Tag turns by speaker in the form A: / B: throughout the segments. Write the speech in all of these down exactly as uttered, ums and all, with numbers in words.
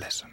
A: listen.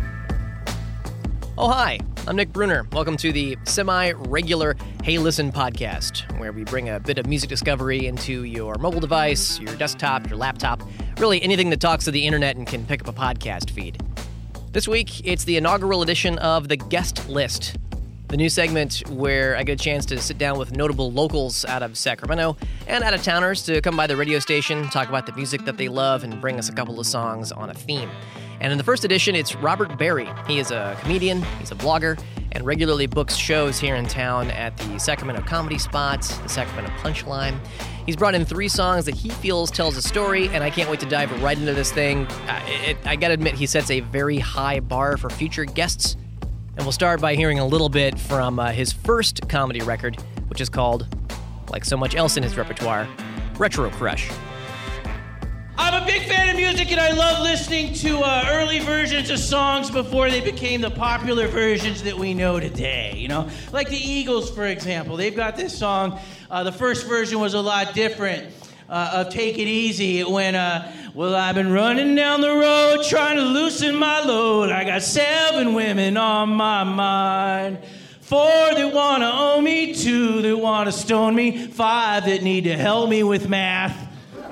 B: Oh, hi, I'm Nick Bruner. Welcome to the semi-regular Hey Listen podcast, where we bring a bit of music discovery into your mobile device, your desktop, your laptop, really anything that talks to the internet and can pick up a podcast feed. This week, it's the inaugural edition of The Guest List, the new segment where I get a chance to sit down with notable locals out of Sacramento and out-of-towners to come by the radio station, talk about the music that they love, and bring us a couple of songs on a theme. And in the first edition, it's Robert Berry. He is a comedian, he's a blogger, and regularly books shows here in town at the Sacramento Comedy Spot, the Sacramento Punchline. He's brought in three songs that he feels tells a story, and I can't wait to dive right into this thing. Uh, it, I gotta admit, he sets a very high bar for future guests. And we'll start by hearing a little bit from uh, his first comedy record, which is called, like so much else in his repertoire, Retro Crush.
C: I'm a big fan of music, and I love listening to uh, early versions of songs before they became the popular versions that we know today, you know? Like the Eagles, for example. They've got this song. Uh, the first version was a lot different uh, of Take It Easy when, uh, well, I've been running down the road trying to loosen my load. I got seven women on my mind. Four that want to own me, two that want to stone me, five that need to help me with math.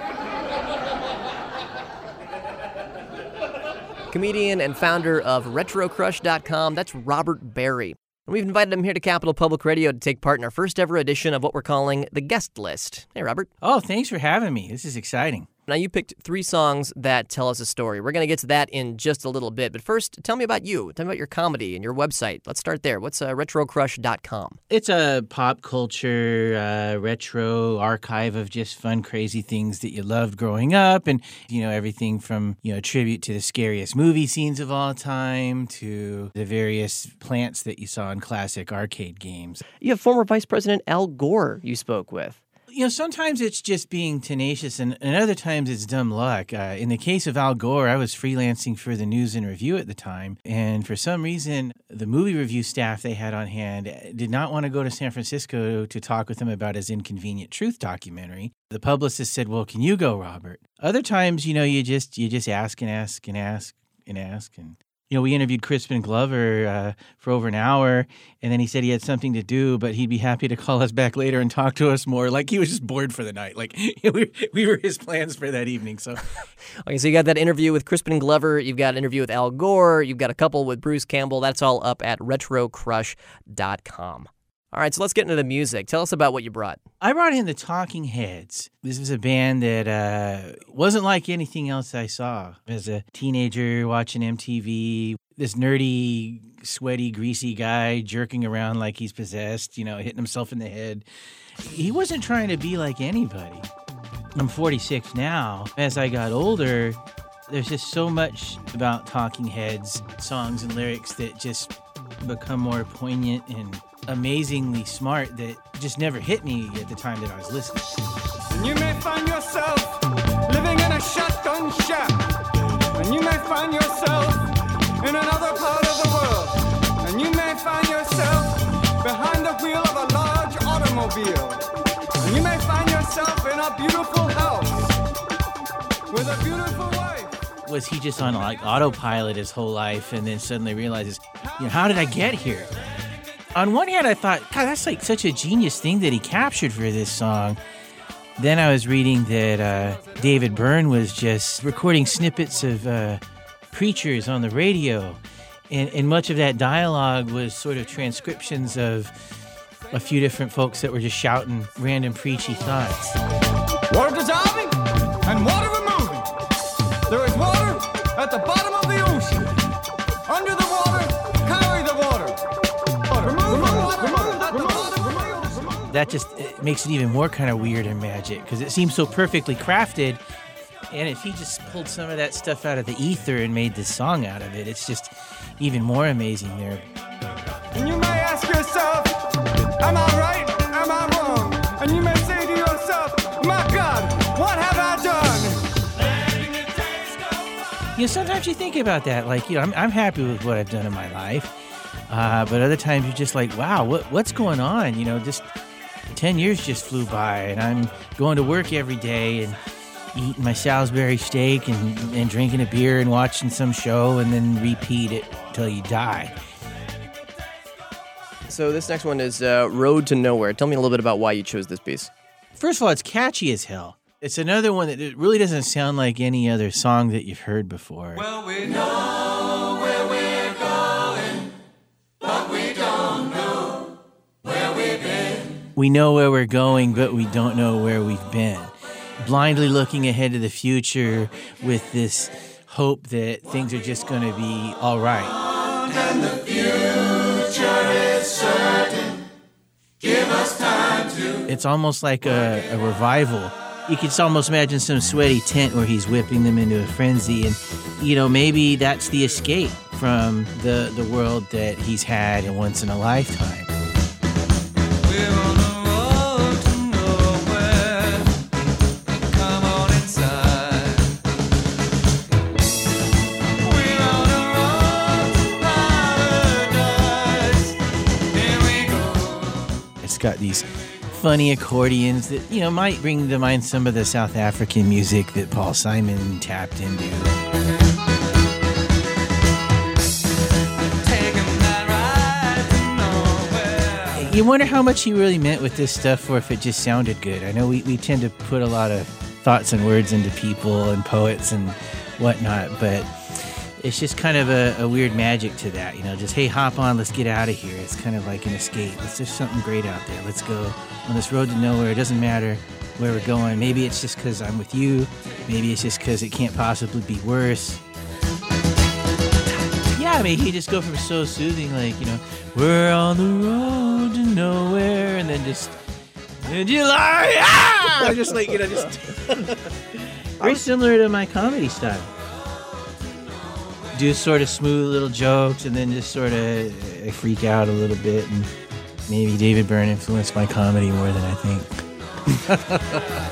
B: Comedian and founder of retro crush dot com, that's Robert Berry. And we've invited him here to Capital Public Radio to take part in our first ever edition of what we're calling The Guest List. Hey, Robert.
C: Oh, thanks for having me. This is exciting.
B: Now, you picked three songs that tell us a story. We're going to get to that in just a little bit. But first, tell me about you. Tell me about your comedy and your website. Let's start there. What's uh, retro crush dot com?
C: It's a pop culture, uh, retro archive of just fun, crazy things that you loved growing up. And, you know, everything from, you know, tribute to the scariest movie scenes of all time to the various plants that you saw in classic arcade games.
B: You have former Vice President Al Gore you spoke with.
C: You know, sometimes it's just being tenacious, and, and other times it's dumb luck. Uh, in the case of Al Gore, I was freelancing for the News and Review at the time, and for some reason, the movie review staff they had on hand did not want to go to San Francisco to talk with him about his Inconvenient Truth documentary. The publicist said, well, can you go, Robert? Other times, you know, you just you just ask and ask and ask and ask, and you know, we interviewed Crispin Glover uh, for over an hour, and then he said he had something to do, but he'd be happy to call us back later and talk to us more. Like, he was just bored for the night. Like, we, we were his plans for that evening, so.
B: Okay, so you got that interview with Crispin Glover, you've got an interview with Al Gore, you've got a couple with Bruce Campbell. That's all up at retro crush dot com. All right, so let's get into the music. Tell us about what you brought.
C: I brought in the Talking Heads. This was a band that uh, wasn't like anything else I saw. As a teenager watching M T V, this nerdy, sweaty, greasy guy jerking around like he's possessed, you know, hitting himself in the head. He wasn't trying to be like anybody. I'm forty-six now. As I got older, there's just so much about Talking Heads songs and lyrics that just become more poignant and amazingly smart that just never hit me at the time that I was listening.
D: And you may find yourself living in a shotgun shack, and you may find yourself in another part of the world, and you may find yourself behind the wheel of a large automobile, and you may find yourself in a beautiful house with a beautiful wife.
C: Was he just on like autopilot his whole life and then suddenly realizes, you know, how did I get here? On one hand, I thought, God, that's like such a genius thing that he captured for this song. Then I was reading that uh, David Byrne was just recording snippets of uh, preachers on the radio. And, and much of that dialogue was sort of transcriptions of a few different folks that were just shouting random preachy thoughts.
D: Water dissolving and water removing. There is water at the bottom of the ocean. Under the water, carry the water. Remove the water, remove at the bottom, remove, remove.
C: That just it makes it even more kind of weird and magic because it seems so perfectly crafted. And if he just pulled some of that stuff out of the ether and made this song out of it, it's just even more amazing there.
D: And you may ask yourself, am I right? Am I wrong? And you may say to yourself, my God, what have I done?
C: You know, sometimes you think about that, like, you know, I'm, I'm happy with what I've done in my life. Uh, but other times you're just like, wow, what what's going on? You know, just ten years just flew by and I'm going to work every day and eating my Salisbury steak and, and drinking a beer and watching some show and then repeat it till you die.
B: So this next one is uh, Road to Nowhere. Tell me a little bit about why you chose this piece.
C: First of all, it's catchy as hell. It's another one that it really doesn't sound like any other song that you've heard before.
D: Well, we know where we're going, but we don't know where we've been.
C: We know where we're going, but we don't know where we've been. Blindly looking ahead to the future with this hope that things are just going to be all right.
D: And the future is certain. Give us time to.
C: It's almost like a, a revival. You can almost imagine some sweaty tent where he's whipping them into a frenzy. And, you know, maybe that's the escape from the, the world that he's had in once in a lifetime.
D: We're on the road to nowhere. Come on inside. We're on the road to paradise. Here we go.
C: It's got these funny accordions that, you know, might bring to mind some of the South African music that Paul Simon tapped into. You wonder how much he really meant with this stuff or if it just sounded good. I know we, we tend to put a lot of thoughts and words into people and poets and whatnot, but it's just kind of a, a weird magic to that, you know, just, hey, hop on, let's get out of here. It's kind of like an escape. It's just something great out there. Let's go on this road to nowhere. It doesn't matter where we're going. Maybe it's just because I'm with you. Maybe it's just because it can't possibly be worse. Yeah, I mean, he just go from so soothing, like, you know, we're on the road to nowhere, and then just, and you like, ah! Just like, you know, just very similar to my comedy style. Do sort of smooth little jokes and then just sort of freak out a little bit. And maybe David Byrne influenced my comedy more than I think.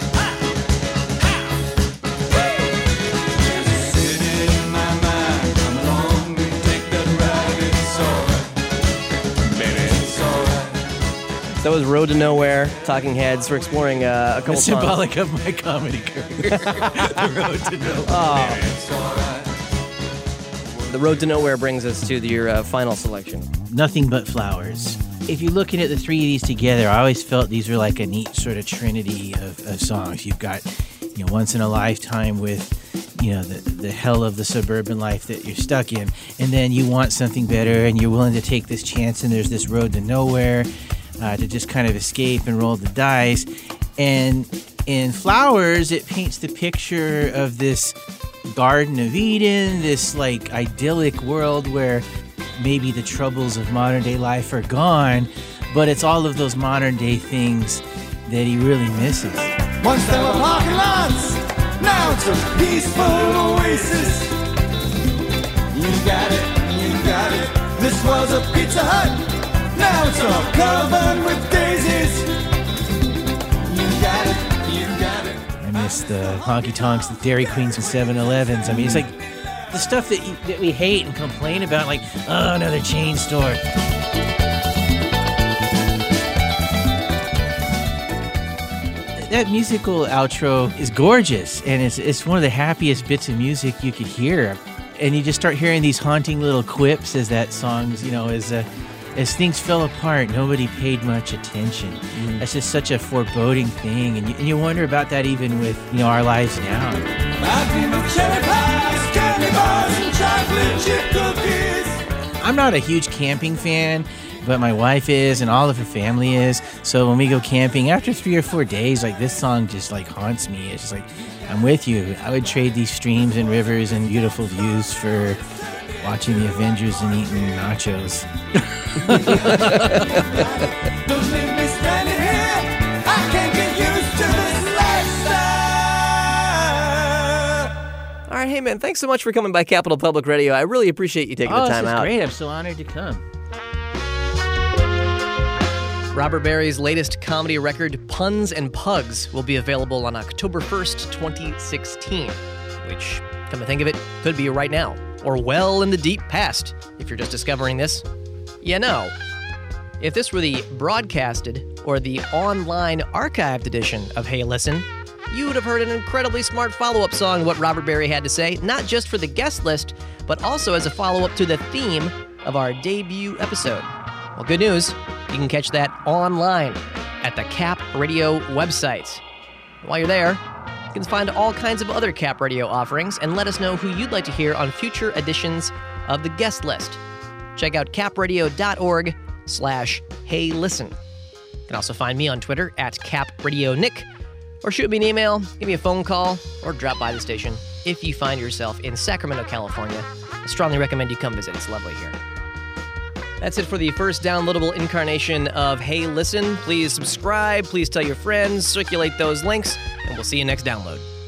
B: That was Road to Nowhere, Talking Heads. We're exploring uh, a couple
C: It's
B: songs.
C: symbolic of my comedy career. The Road to Nowhere.
B: Oh. The Road to Nowhere brings us to your uh, final selection.
C: Nothing But Flowers. If you're looking at the three of these together, I always felt these were like a neat sort of trinity of, of songs. You've got, you know, Once in a Lifetime with, you know, the, the hell of the suburban life that you're stuck in. And then you want something better and you're willing to take this chance and there's this Road to Nowhere uh, to just kind of escape and roll the dice. And in Flowers, it paints the picture of this Garden of Eden, this like idyllic world where maybe the troubles of modern day life are gone, but it's all of those modern day things that he really misses.
D: Once there were parking lots, now it's a peaceful oasis. You got it, you got it. This was a Pizza Hut, now it's all covered with daisies. You got it, you got it.
C: I miss the honky tonks, the Dairy Queens, and seven elevens. I mean, it's like the stuff that you, that we hate and complain about, like, oh, another chain store. That musical outro is gorgeous, and it's it's one of the happiest bits of music you could hear. And you just start hearing these haunting little quips as that song's, you know, as uh, as things fell apart, nobody paid much attention. Mm. That's just such a foreboding thing, and you, and you wonder about that even with, you know, our lives now.
D: I dream of cherry pies, candy bars, and chocolate chip cookies.
C: I'm not a huge camping fan, but my wife is, and all of her family is. So when we go camping, after three or four days, like, this song just like haunts me. It's just like, I'm with you. I would trade these streams and rivers and beautiful views for watching the Avengers and eating nachos.
D: Don't leave me standing here. I can't get used to this lifestyle.
B: All right, hey man, thanks so much for coming by Capital Public Radio. I really appreciate you taking
C: oh,
B: the time
C: this is
B: out.
C: Great. I'm so honored to come.
B: Robert Barry's latest comedy record, Puns and Pugs, will be available on October first, twenty sixteen, which, come to think of it, could be right now, or well in the deep past, if you're just discovering this. You know, if this were the broadcasted or the online archived edition of Hey Listen, you would have heard an incredibly smart follow-up song to what Robert Barry had to say, not just for the guest list, but also as a follow-up to the theme of our debut episode. Well, good news, you can catch that online at the Cap Radio website. While you're there, you can find all kinds of other Cap Radio offerings and let us know who you'd like to hear on future editions of the guest list. Check out capradio.org slash hey listen. You can also find me on Twitter at CapRadioNick, or shoot me an email, give me a phone call, or drop by the station if you find yourself in Sacramento, California. I strongly recommend you come visit. It's lovely here. That's it for the first downloadable incarnation of Hey Listen. Please subscribe, please tell your friends, circulate those links, and we'll see you next download.